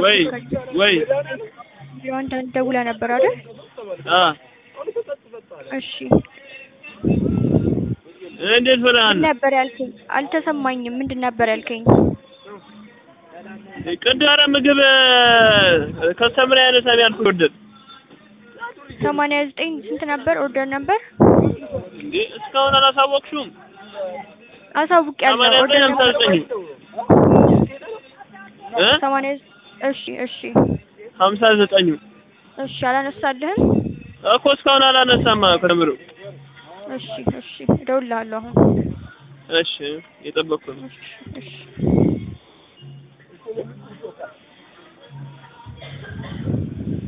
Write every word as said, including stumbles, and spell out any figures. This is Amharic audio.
ወይ ወይ አንተ ደውለህ ነበር አይደል? አ እሺ እንዴት ሆነሃል? ነበር ያልከኝ አልተሰማኝም። ምንድን ነበር ያልከኝ? ቅዳረ ምግብ ከስተመር ያነሳብ ያልኩት ወደድ ሰማንያ ዘጠኝ ስንት ነበር ኦርደር ነበር? እንዴ እስካሁን አላሳወቅሽውም? አሳውቄያለሁ። ኦርደር ነበር እ ሰማንያ እሺ እሺ ሃምሳ ዘጠኝ እሺ አላነሳልህም እኮ እስካሁን አላነሳማ ከምሩ እሺ እሺ እደውልልሃለሁ አሁን እሺ የጠበቅኩ ነው እሺ እሺ